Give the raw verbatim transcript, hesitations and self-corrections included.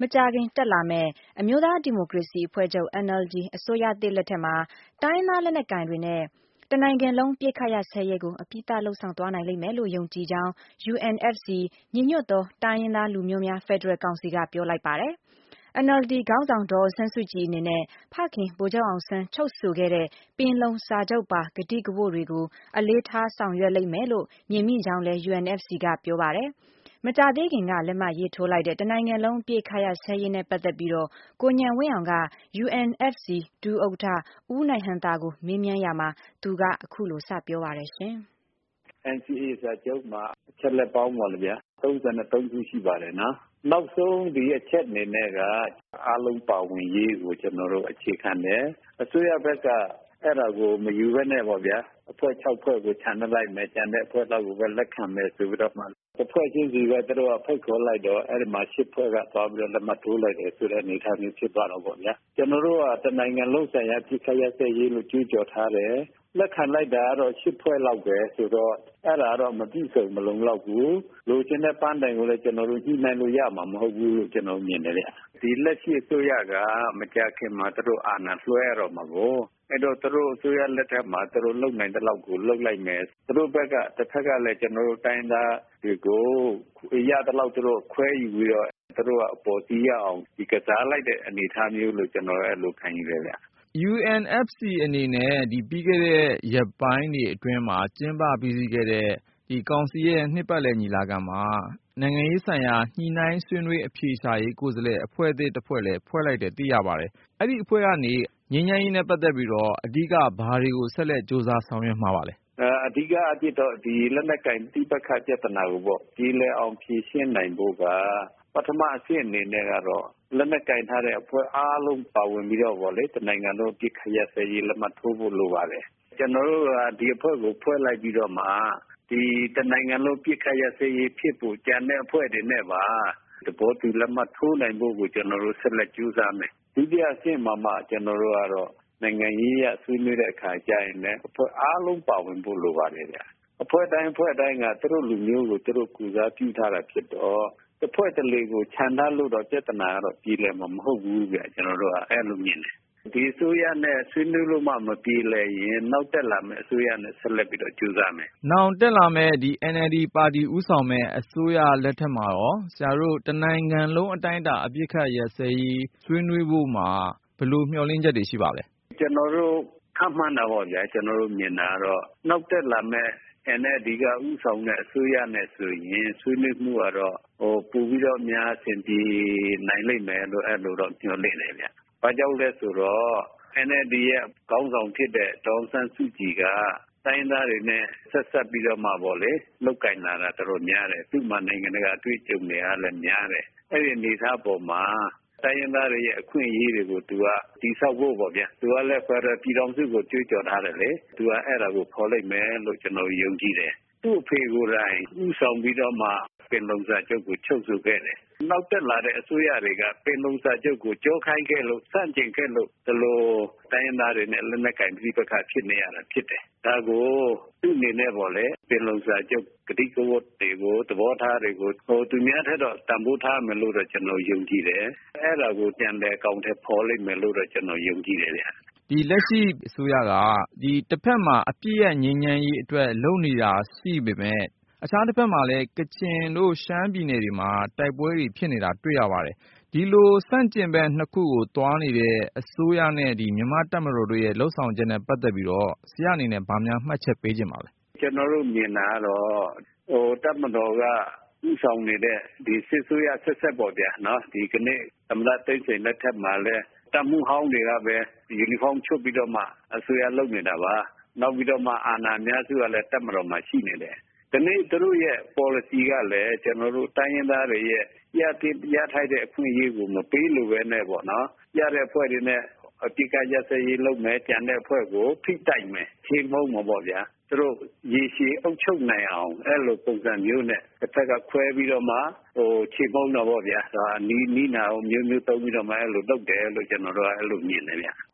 မကြာခင်တက်လာမယ့်အမျိုးသားဒီမိုကရေစီအဖွဲ့ချုပ် N L D အစိုးရသစ်လက်ထက်မှာတိုင်းရင်းသားလက်နက်ကိုင်တွေနဲ့တနိုင်ငံလုံးပစ်ခတ်ရပ်စဲရေးကိုအပြီးသတ်လုပ်ဆောင်သွားနိုင်လိမ့်မယ်လို့ယုံကြည်ကြောင်း U N F C ညီညွတ်သောတိုင်းရင်းသားလူမျိုးများဖက်ဒရယ်ကောင်စီကပြောလိုက်ပါတယ်။ N L D ခေါင်းဆောင်ဒေါ်အောင်ဆန်းစုကြည်အနေနဲ့ဖခင်ဗိုလ်ချုပ်အောင်ဆန်းချုပ်ဆိုခဲ့တဲ့ပင်လုံစာချုပ်ပါကတိကဝတ်တွေကိုအလေးထားဆောင်ရွက်လိမ့်မယ်လို့မြင်မိကြောင်းလည်း U N F C ကပြောပါတယ်။မကြာသေးခင်ကလက်မှတ်ရေးထိုးလိုက်တဲ့တနိုင်ငံလုံးအပစ်အခတ်ရပ်စဲရေးနဲ့ပတ်သက်ပြီးတော့ကိုဉာဏ်ဝင်းအောင်က U N F C ဒုဥက္ကဋ္ဌဦးနိုင်ဟံသာကိုမေးမြန်းရာမှာသူကအခုလိုစပြောပါတယ်ရှင်။ N C A စာချုပ်မှာအချက်လက်ပေါင်းပါလေဗျာသုံးဆယ်သုံးခုရှိပါတယ်နော်။နောက်ဆုံးဒီအချက်အနေနဲ့ကအားလုံးပါဝင်ရေးကိုကျွန်တော်တို့အခြေခံတယ်။အစိုးရဘက်ကအဲ့ဒါကိုမယူဘဲနဲ့ပေါ့ဗျာအဖွဲ့၆ဖွဲ့ကိုခြံလိုက်မယ်ခြံတဲ့အဖွဲ့လောက်ကိုပဲလက်ခံမယ်ဆိုပြီးတော့မှအဖွဲ့ချင်းစီပဲသူတို့ကဖိတ်ခေါ်လိုက်တော့အဲ့ဒီမှာရှစ်ဖွဲ့ကသွားပြီးတော့လက်မှတ်ထိုးလိုက်တယ်ဆိုတဲ့အနေအထားမျိုးဖြစ်သွားတော့ပေါ့ဗျာကျွန်တော်တို့ကတနိုင်ငံလုံးဆိုင်ရာပြည်ခရရစရေးလို့ကြွေးကြော်ထားတယ်လက်ခံလိုက်တာကတော့ရှစ်ဖွဲ့လောက်ပဲဆိုတော့အဲ့ဒါတော့မပြည့်စုံမလုံလောက်ဘူးလိုချင်တဲ့ပန်းတိုင်ကိုလည်းကျွန်တော်တို့ညှိနှိုင်းလို့ရမှာမဟုတ်ဘူးလို့ကျွန်တော်မြင်တယ်ဗျဒီလက်ရှိအစိုးရကမကြာခင်မှာသူတို့အာဏာလွှဲရတော့မှာကိုအဲ့တော့သူတို့အစိုးရလက်ထက်မှာသူတို့လုံနိုင်တဲ့လောက်ကိုလုံလိုက်မယ်သူတို့ဘက်ကတစ်ဖက်ကလည်းကျွန်တော်တို့တိုင်းသားတွေကိုရတဲ့လောက်သူတို့ခွဲယူပြီးတော့သူတို့ကအပေါ်စီးရအောင်ဒီကစားလိုက်တဲ့အနေအထားမျိုးလို့ကျွန်တော်အဲ့လိုခံယူတယ်ဗျ U N F C အနေနဲ့ဒီပြီးခဲ့တဲ့ရက်ပိုင်းတွေအတွင်းမှာကျင်းပပြီးစီးခဲ့တဲ့ဒီကောင်စီရဲ့နှစ်ပတ်လည်ညီလာခံမှာနိုင်ငံရေးဆိုင်ရာညှိနှိုင်းဆွေးနွေးအဖြေရှာရေးကိုယ်စားလှယ်အဖွဲ့အသစ်တစ်ဖွဲ့လည်းဖွဲ့လိုက်တယ်သိရပါတယ်။အဲ့ဒီအဖွဲ့ကနေငြိမ်းချမ်းရေးနဲ့ပတ်သက်ပြီးတော့အဓိကဘာတွေကိုဆက်လက်စူးစမ်းဆောင်ရွက်မှာပါလဲ။အဓိကအဖြစ်တော့ဒီလက်နက်ကင်တိပက္ခပြဿနာကိုပေါ့ပြည်လဲအောင်ဖြေရှင်းနိုင်ဖို့ကပထမအဆင့်အနေနဲ့ကတော့လက်နက်ကင်ထားတဲ့အဖွဲ့အားလုံးပါဝင်ပြီးတော့ဗောလေတနိုင်ငံလုံးပြည်ခရစရေးလက်မှတ်ထိုးဖို့လိုပါတယ်ကျွန်တော်တို့ကဒီအဖွဲ့ကိုဖွဲ့လိုက်ပြီးတော့မှဒီတနိုင်ငံလုံးပြည်ခရစရေးဖြစ်ဖို့ကြံတဲ့အဖွဲ့တွေနဲ့ပါတဘောတူလက်မှတ်ထိုးနိုင်ဖို့ကိုကျွန်တော်တို့ဆက်လက်ကြိုးစားမယ်ဒုတိယအဆင့်မှာမှကျွန်တော်တို့ကတော့နိုင်ငံရေးရဆွေးနွေးတဲ့အခါကျရင်လည်းအဖွဲ့အားလုံးပါဝင်ဖို့လိုပါတယ်ဗျအဖွဲ့တိုင်းအဖွဲ့တိုင်းကသူတို့လူမျိုးကိုသူတို့ကူစားပြုထားတာဖြစ်တော့တစ်ဖွဲ့တစ်လေကိုခြံထားလို့တော့ပြဿနာကတော့ပြည်လည်မှာမဟုတ်ဘူးဗျကျွန်တော်တို့ကအဲ့လိုမြင်တယ်ဒီအစိုးရနဲ့ဆွေးနွေးလို့မှမပြေလည်ရင်နောက်တက်လာမယ့်အစိုးရနဲ့ဆက်လက်ပြီးတော့ကြိုးစားမယ်။နောက်တက်လာမယ့်ဒီ N L D ပါတီဦးဆောင်မဲ့အစိုးရလက်ထက်မှာရောဆရာတို့တနိုင်ငံလုံးအတိုင်းအတာအပြစ်ခတ်ရစဲရေးဆွေးနွေးဖို့မှာဘယ်လိုမျှော်လင့်ချက်တွေရှိပါလဲ။ကျွန်တော်တို့ခန့်မှန်းတာပေါ့ဗျာကျွန်တော်တို့မြင်တာတော့နောက်တက်လာမယ့်N L D ကဥဆောင်တဲ့အစိုးရနဲ့ဆိုရင်ဆွေးနွေးမှုကတော့ဟိုပူပြီးတော့များအဆင်ပြေနိုင်လိမ့်မယ်လို့အဲ့လိုတော့ညွှန်လင့်တယ်ဗျ။ဘာကြောင့်လဲဆိုတော့ N L D ရဲ့ခေါင်းဆောင်ဖြစ်တဲ့ဒေါ်အောင်ဆန်းစုကြည်ကတိုင်းသားတွေနဲ့ဆက်ဆက်ပြီးတော့မှပေါ့လေလောက်ကင်လာတာတော်များတယ်သူ့မှာနိုင်ငံတကာအတွေ့အကြုံတွေကလည်းများတယ်အဲ့ဒီအနေအထားပေါ်မှာတိုင်းရင်းသားတွေရဲ့အခွင့်အရေးတွေကိုသူကတည်ဆောက်ဖို့ပေါ့ဗျာသူကလည်းဖက်ဒရယ်ပြည်ထောင်စုကိုကြွေးကြော်ထားတယ်လေသူကအဲ့ဒါကိုဖော်လိုက်မယ်လို့ကျွန်တော်ယုံကြည်တယ်သူ့အဖေကိုယ်တိုင်ဥဆောင်ပြီးတော့မှပင်လုံစာချုပ်ကိုချုပ်ဆိုခဲ့တယ်နောက်တက်လာတဲ့အစိုးရတွေကပင်လုံစာချုပ်ကိုကြောခိုင်းခဲ့လို့စန့်ကျင်ခဲ့လို့ဒီလိုတိုင်းရင်းသားတွေနဲ့လက်နက်ကင်ပြည်ပခါဖြစ်နေရတာဖြစ်တယ်ဒါကိုသူ့အနေနဲ့ပေါ့လေပင်လုံစာချုပ်ကတိကဝတ်တွေကိုသဘောထားတွေကိုဟိုသူများထက်တော့တန်ဖိုးထားမယ်လို့တော့ကျွန်တော်ယုံကြည်တယ်အဲ့ဒါကိုပြန်လည်အကောင့်ထဲပေါ်လိမ့်မယ်လို့တော့ကျွန်တော်ယုံကြည်တယ်ဗျဒီလက်ရှိအစိုးရကဒီတစ်ဖက်မှာအပြည့်ရဲ့ငြိမ်းချမ်းရေးအတွက်လုပ်နေတာရှိပေမဲ့အခြားတစ်ဖက်မှာလည်းကချင်တို့ရှမ်းပြည်နယ်တွေမှာတိုက်ပွဲတွေဖြစ်နေတာတွေ့ရပါတယ်ဒီလိုစန့်ကျင်ဘက်နှစ်ခုကိုတွားနေတဲ့အစိုးရနဲ့ဒီမြန်မာတပ်မတော်တို့ရဲ့လှုပ်ဆောင်ချက်နဲ့ပတ်သက်ပြီးတော့ဆရာအနေနဲ့ဗာများမှတ်ချက်ပေးခြင်းပါလဲကျွန်တော်တို့မြင်တာကတော့ဟိုတပ်မတော်ကဥဆောင်နေတဲ့ဒီစစ်ဆိုးရဆက်ဆက်ပေါ်ဗျာနော်ဒီကနေ့သမ္မတသိန်းစိန်လက်ထက်မှာလဲတပ်မှုဟောင်းတွေကပဲယူနီဖောင်းချုပ်ပြီးတော့မှအစိုးရလုပ်နေတာပါနောက်ပြီးတော့မှအာဏာများစုကလည်းတပ်မတော်မှာရှိနေတယ်ဒီနေ့သူတို့ရဲ့ policy ကလည်းကျွန်တော်တို့တိုင်းရင်းသားတွေရဲ့ရတဲ့ရထိုက်တဲ့အခွင့်အရေးကိုမပေးလို့ပဲနဲ့ပေါ့နော်ရတဲ့အဖွဲ့တွေနဲ့အတိကရစရေးလုပ်မယ်ကြံတဲ့အဖွဲ့ကိုဖိတိုက်မယ်ချိန်မုံမှာပေါ့ဗျာသူတို့ရေရှည်အုပ်ချုပ်နိုင်အောင်အဲ့လိုပုံစံမျိုးနဲ့တစ်ဖက်ကခွဲပြီးတော့မှဟိုချိန်မုံတော့ပေါ့ဗျာဒါနီးနီးနာအောင်မျိုးမျိုးသုံးပြီးတော့မှအဲ့လိုလုပ်တယ်လို့ကျွန်တော်တို့အဲ့လိုမြင်တယ်ဗျ